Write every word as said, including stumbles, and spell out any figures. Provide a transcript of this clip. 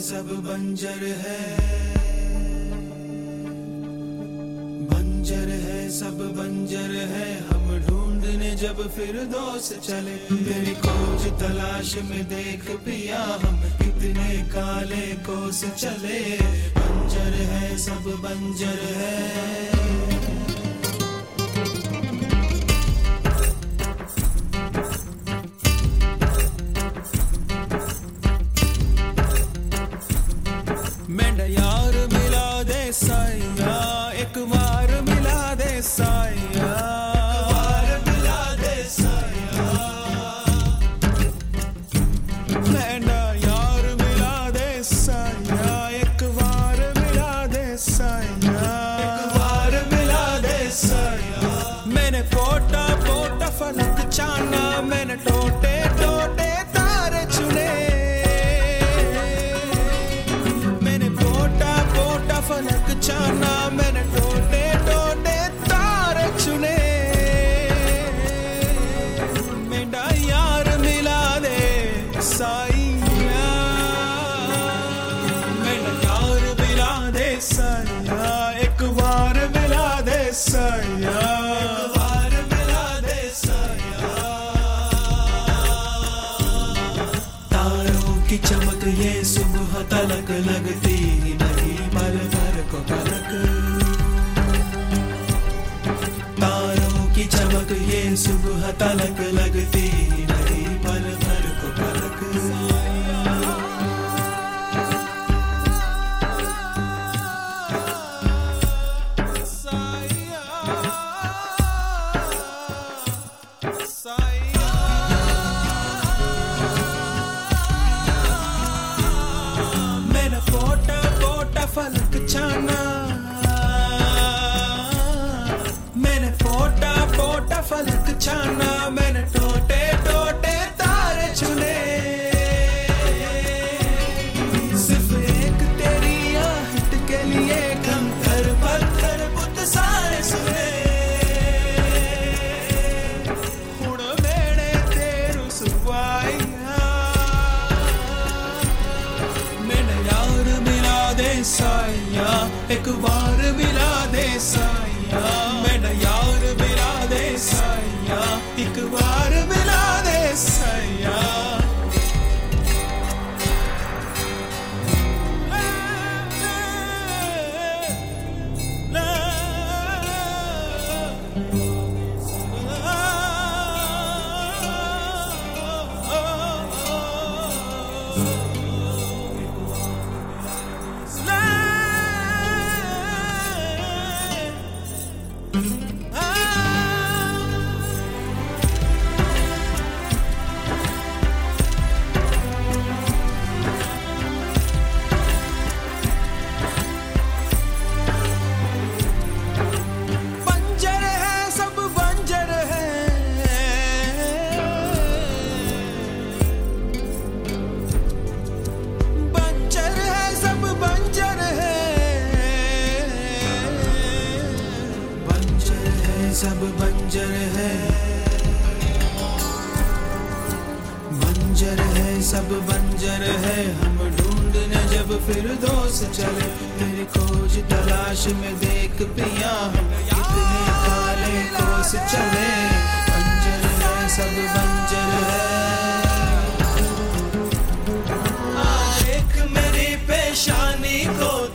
सब बंजर है, बंजर है सब बंजर है। हम ढूंढने जब फिर दोस्त चले, तेरी खोज तलाश में देख पिया हम कितने काले कोस चले। बंजर है सब बंजर है। मेरा यार मिला दे साया, एक बार मिला दे साया, बार मिला दे साया। मेरा यार मिला दे साया, एक बार मिला दे साया, एक बार मिला दे साया। मैंने पोटा पोटा फलक चाना, मैंने टोटे टोटे तारे चुने। फलक चाना, मैंने टोटे टोटे तारे चुने। मेरा यार मिला दे साया, मेरा यार मिला दे साया, एक बार मिला दे साया, एक बार मिला दे साया। तारों की चमक ये सुबह तलक लगती ही नहीं, पल भर को पलक। तारों की चमक ये सुबह तलक लगती नहीं, पल भर को पलक। मैंने पोटा पोटा फलक चाना, मैंने पोटा पोटा फलक चाना, मैंने टोटे टोटे तारे चुने। सिर्फ एक तेरी आहट के लिए कंकर पत्थर बुत सारे सुने। हुण मेरे तेरू सुवाइया, मैंने यार मिला दे साया, एक बार मिला दे साया। मेरा यार मिला दे साया, एक बार मिला दे साया। बंजर है सब बंजर है, बंजर है सब बंजर है, बंजर है सब बंजर है, बंजर है सब बंजर है। हम ढूंढने जब फिर दोस्त चले, तेरी खोज तलाश में देख पिया हम कितने काले कोस चले। बंजर है सब बंजर है। देख मेरी पेशानी को